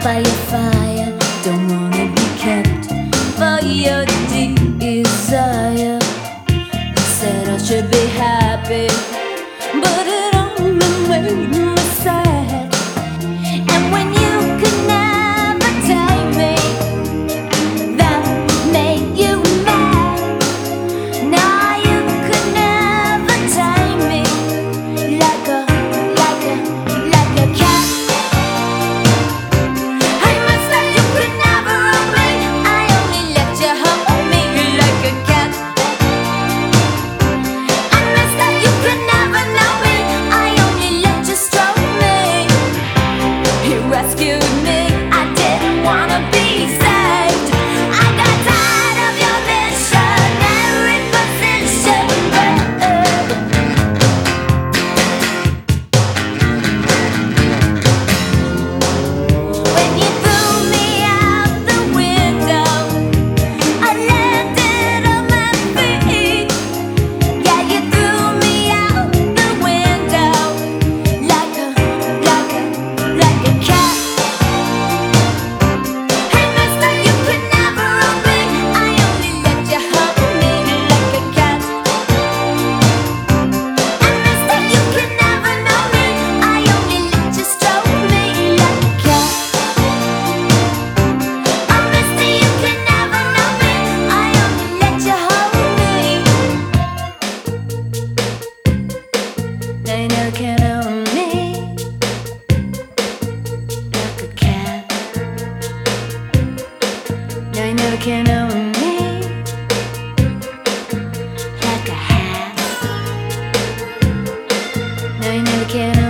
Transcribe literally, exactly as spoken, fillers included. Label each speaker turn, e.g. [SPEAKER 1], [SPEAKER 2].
[SPEAKER 1] fire, fire. Don't wanna be kept for your desire. You said I should be happy, but it only made me sad. And when you could never tell me that made you mad. Now you could never tame me like a, like a, like a cat. I must say you could never own me. I only let you hold me like a cat. I must say you could never know me. I only let you stroke me. You rescued me. I didn't wanna be saved. I got tired of your missionary position. When you threw me out the window, I landed on my feet. Yeah, you threw me out the window like a, like a, like a cat. Hey, mister, you could never own me. I only let you hold me like a cat. And mister, you could never know me. I only let you stroke me like a cat. Oh, mister, you could never know me. I only let you hold me. Now you never can own me like a cat. Now you never can own me like a hat. Now you never can own